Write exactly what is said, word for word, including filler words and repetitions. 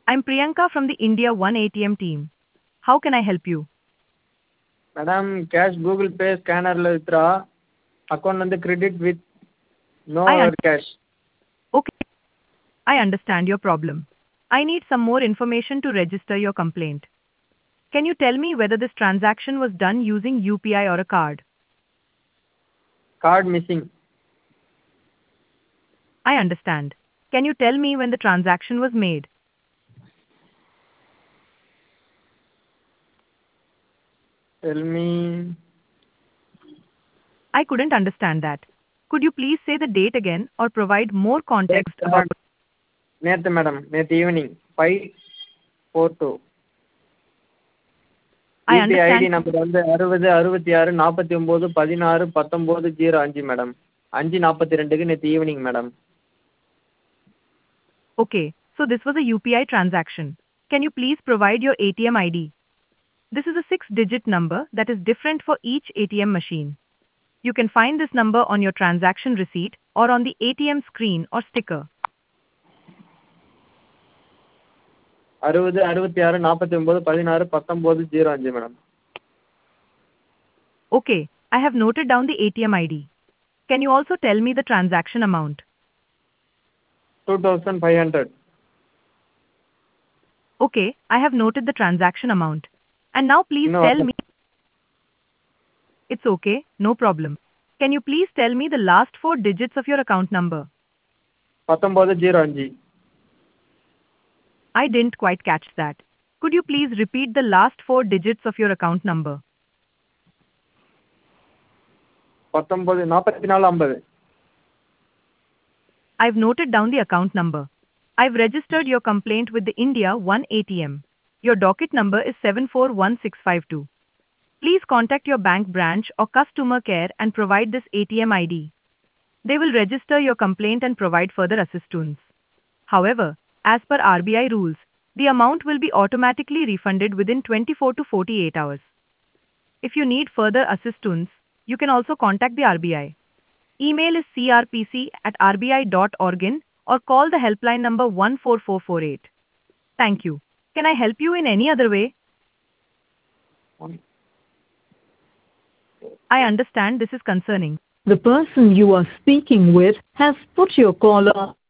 I'm Priyanka from the India One A T M team. How can I help you? Madam, cash Google Pay scanner la withdraw. Account வந்து credit with no I un- cash. okay, I understand your problem. I need some more information to register your complaint. Can you tell me whether this transaction was done using U P I or a card? Card missing. I understand. Can you tell me when the transaction was made? Tell me. I couldn't understand that. Could you please say the date again or provide more context about? நேற்று madam நேற்று evening five four two. I UPI ID understand. Number வந்து அறுபது அறுபத்தி ஆறு நாற்பத்தி ஒம்பது பதினாறு பத்தொம்போது ஜீரோ அஞ்சு மேடம். அஞ்சு நாற்பத்தி ரெண்டுக்கு நேற்று evening madam. Okay, so this was a U P I transaction. Can you please provide your A T M I D? This is a six-digit number that is different for each A T M machine. You can find this number on your transaction receipt or on the A T M screen or sticker. அறுபது அறுபத்தி ஆறு நாற்பத்தி ஒம்பது பதினாறு பத்தொம்போது zero அஞ்சு madam. Okay, I have noted down the A T M I D. Can you also tell me the transaction amount? Two thousand five hundred. Okay, I have noted the transaction amount. And now please இன்னும் tell வரல. me. It's okay, no problem. Can you please tell me the last four digits of your account number? பத்தொம்போது zero அஞ்சு. I didn't quite catch that. Could you please repeat the last four digits of your account number? பத்தொம்போது நாற்பத்தி நாலு ஐம்பது. I've noted down the account number. I've registered your complaint with the India One A T M. Your docket number is seven four one six five two. Please contact your bank branch or customer care and provide this A T M I D. They will register your complaint and provide further assistance. However, as per R B I rules, the amount will be automatically refunded within twenty-four to forty-eight hours. If you need further assistance, you can also contact the R B I. Email is c r p c at r b i dot org in or call the helpline number one four four four eight. Thank you. Can I help you in any other way? I understand this is concerning. The person you are speaking with has put your call on